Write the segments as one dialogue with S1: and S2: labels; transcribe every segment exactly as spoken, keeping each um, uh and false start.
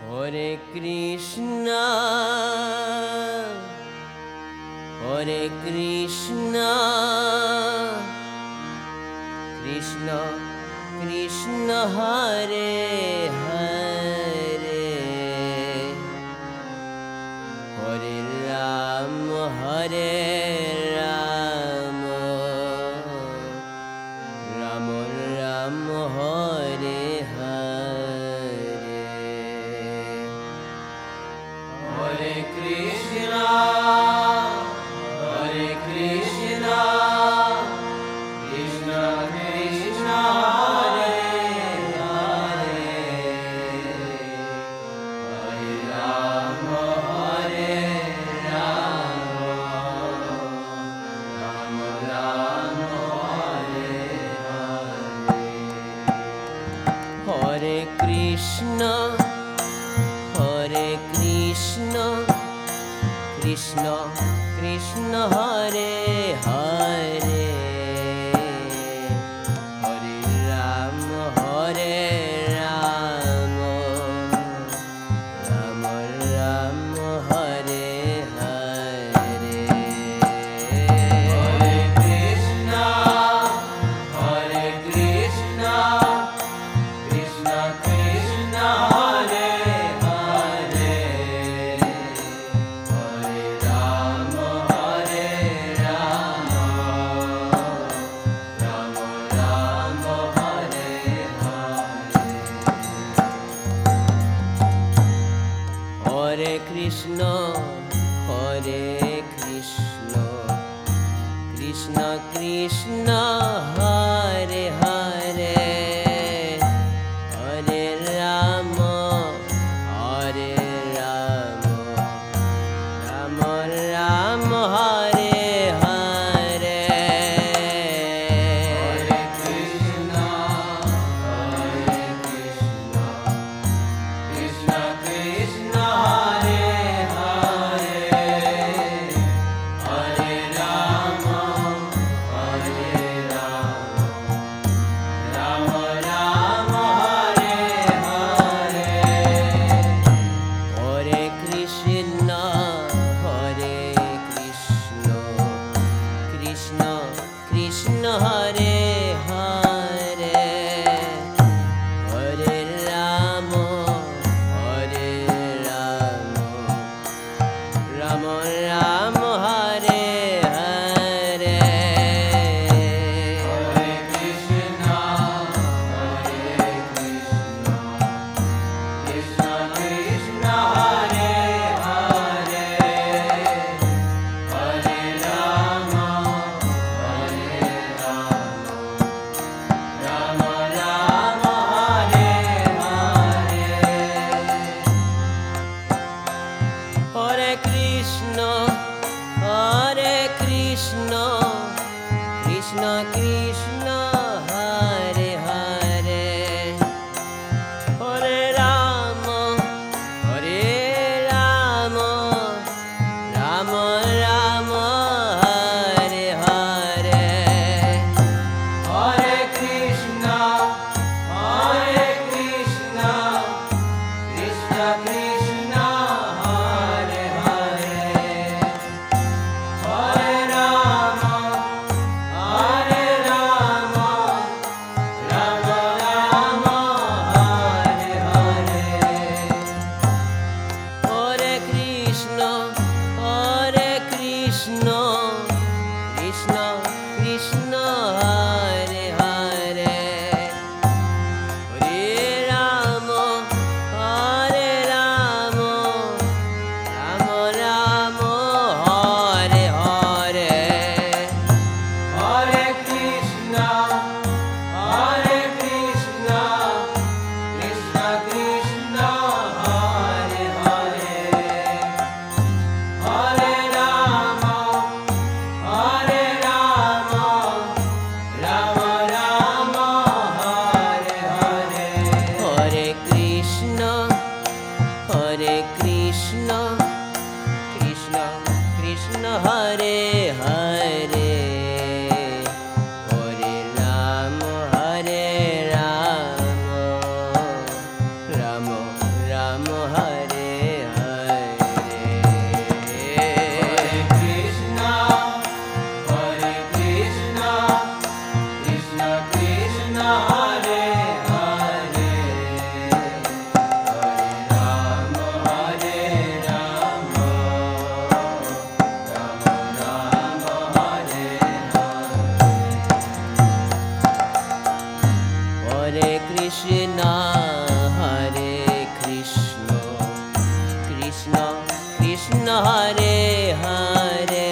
S1: Hare Krishna, Hare Krishna, Krishna Krishna Hare Hare, Hare Ram, Hare Ram, Ram Ram Hare Hare. Hare Krishna, Hare Krishna, Krishna Krishna Hare Hare, Hare Ram, Hare Ram, Ram Ram Hare Hare. Hare Krishna, Hare Krishna, Krishna Krishna Hare Hare, Hare Ram, Hare Ram, Ram Ram Hare Hare. Hare Krishna, Hare Krishna, Krishna Krishna Hare Hare, Hare Ram, Hare Ram, Ram Ram Hare Hare. Hare Krishna, Hare Krishna, Krishna Krishna Hare Hare, Hare Ram, Hare Ram, Ram Ram Hare Hare. Hare Krishna, Hare Krishna, Krishna Krishna Hare Hare, Hare Ram, Hare Ram, Ram, Hare Hare. Krishna, Hare Krishna, Krishna Krishna, Hare Hare,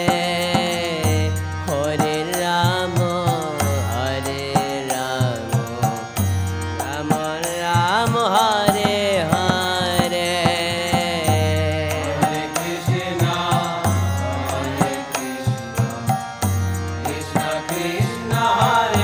S1: Hare Rama, Hare Rama, Rama Rama, Hare Hare. Hare Krishna, Hare Krishna, Krishna Krishna, Hare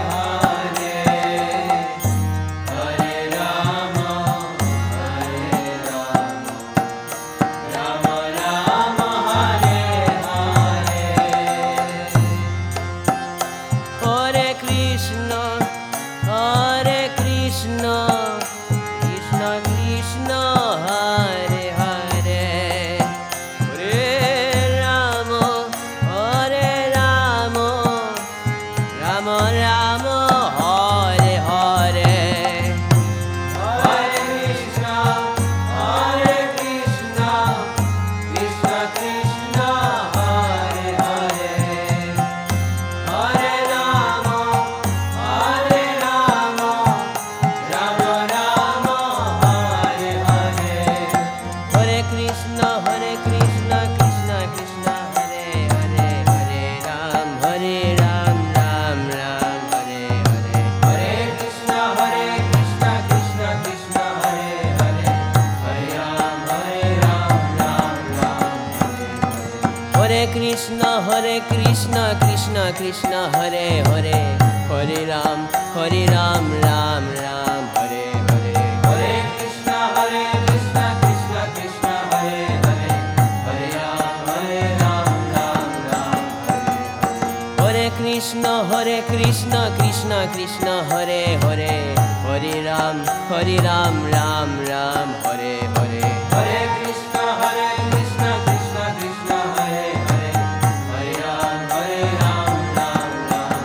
S1: Krishna, Hare Krishna, Krishna Krishna, Hare Hare, Hare Ram, Hare Ram, Ram Ram, Hare Hare. Hare Krishna, Hare Krishna, Krishna Krishna, Hare Hare, Hare Ram, Hare Ram, Ram Ram, Hare Hare. Hare Krishna, Hare Krishna, Krishna Krishna, Hare Hare, Hare Ram, Hare Ram, Ram Ram, Hare Hare. Hare Krishna, Hare Krishna, Krishna Krishna, Hare Hare, Hare Ram, Hare Ram, Ram Ram,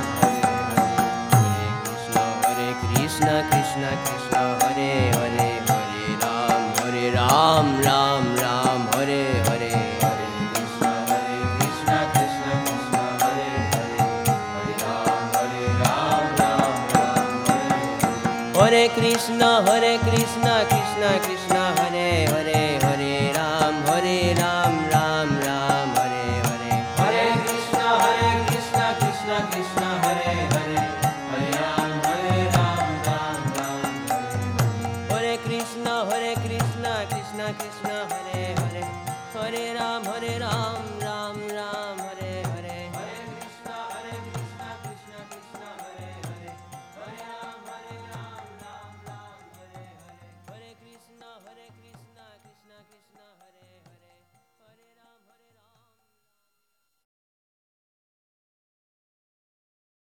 S1: Hare Hare. Krishna, Krishna Krishna, Hare Hare, Hare Ram, Hare Ram, Ram Ram, Hare Hare. Hare Krishna, Hare Krishna, Krishna Krishna, Hare Hare, Hare Ram, Hare Ram, Ram Ram, Hare Hare. Hare Krishna, Hare Krishna, Krishna Krishna, Hare Hare, Hare Ram, Hare Ram, Ram Ram, Hare Hare. Hare Krishna, Hare Krishna, Krishna Krishna, Hare Hare, Hare Ram, Hare Ram, Ram Ram, Hare Hare. Hare Krishna, Hare Krishna, Krishna Krishna, Hare Hare, Hare Ram, Hare Ram.